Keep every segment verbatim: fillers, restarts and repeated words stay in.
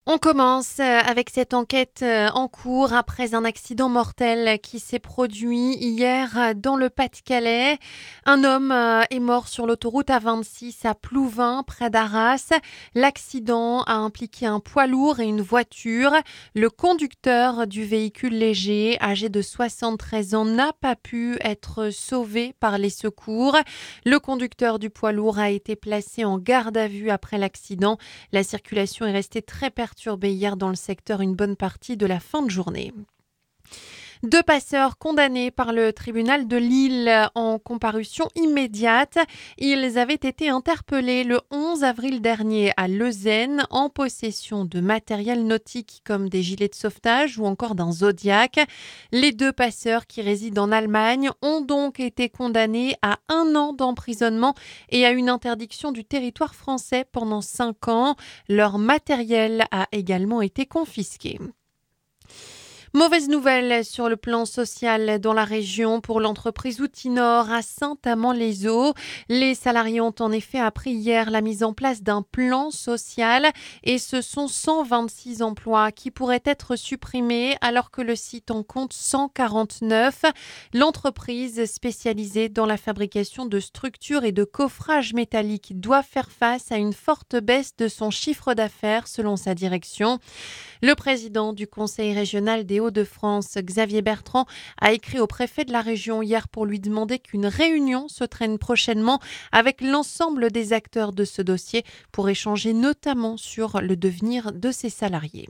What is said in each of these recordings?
On commence euh, avec cette enquête euh, en cours après un accident mortel qui s'est produit hier euh, dans le Pas-de-Calais. Un homme euh, est mort sur l'autoroute A vingt-six à Plouvin, près d'Arras. L'accident a impliqué un poids lourd et une voiture. Le conducteur du véhicule léger, âgé de soixante-treize ans, n'a pas pu être sauvé par les secours. Le conducteur du poids lourd a été placé en garde à vue après l'accident. La circulation est restée très perturbée hier dans le secteur une bonne partie de la fin de journée. Deux passeurs condamnés par le tribunal de Lille en comparution immédiate. Ils avaient été interpellés le onze avril dernier à Leuzen en possession de matériel nautique comme des gilets de sauvetage ou encore d'un Zodiac. Les deux passeurs qui résident en Allemagne ont donc été condamnés à un an d'emprisonnement et à une interdiction du territoire français pendant cinq ans. Leur matériel a également été confisqué. Mauvaise nouvelle sur le plan social dans la région pour l'entreprise Outinor à Saint-Amand-les-Eaux. Les salariés ont en effet appris hier la mise en place d'un plan social et ce sont cent vingt-six emplois qui pourraient être supprimés alors que le site en compte cent quarante-neuf. L'entreprise spécialisée dans la fabrication de structures et de coffrages métalliques doit faire face à une forte baisse de son chiffre d'affaires selon sa direction. Le président du conseil régional des Hauts-de-France, Xavier Bertrand, a écrit au préfet de la région hier pour lui demander qu'une réunion se traîne prochainement avec l'ensemble des acteurs de ce dossier pour échanger notamment sur le devenir de ses salariés.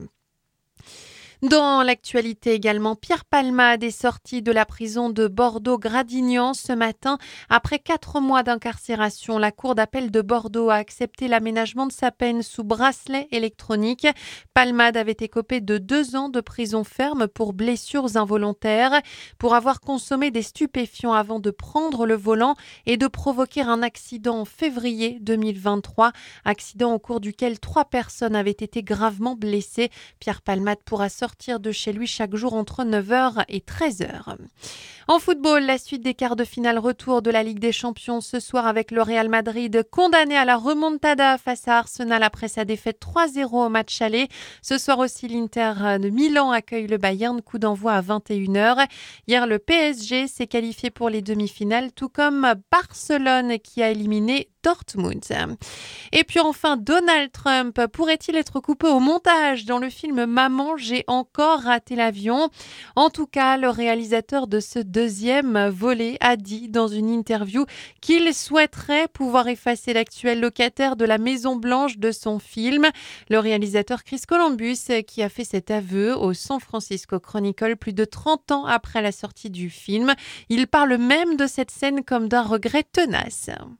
Dans l'actualité également, Pierre Palmade est sorti de la prison de Bordeaux-Gradignan ce matin. Après quatre mois d'incarcération, la Cour d'appel de Bordeaux a accepté l'aménagement de sa peine sous bracelet électronique. Palmade avait écopé de deux ans de prison ferme pour blessures involontaires, pour avoir consommé des stupéfiants avant de prendre le volant et de provoquer un accident en février deux mille vingt-trois. Accident au cours duquel trois personnes avaient été gravement blessées. Pierre Palmade pourra sortir de chez lui chaque jour entre neuf heures et treize heures. En football, la suite des quarts de finale retour de la Ligue des Champions ce soir avec le Real Madrid condamné à la remontada face à Arsenal après sa défaite trois zéro au match aller. Ce soir aussi, l'Inter de Milan accueille le Bayern, coup d'envoi à vingt et une heures. Hier, le P S G s'est qualifié pour les demi-finales, tout comme Barcelone qui a éliminé Dortmund. Et puis enfin, Donald Trump pourrait-il être coupé au montage dans le film Maman, j'ai encore raté l'avion? En tout cas, le réalisateur de ce deuxième volet a dit dans une interview qu'il souhaiterait pouvoir effacer l'actuel locataire de la Maison Blanche de son film. Le réalisateur Chris Columbus qui a fait cet aveu au San Francisco Chronicle plus de trente ans après la sortie du film. Il parle même de cette scène comme d'un regret tenace.